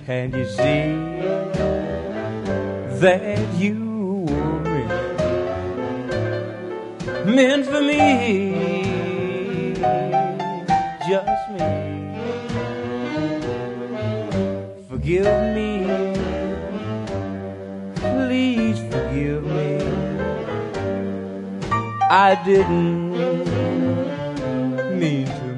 Can you see that you were meant for me, just me? Forgive me, please forgive me. I didn't mean to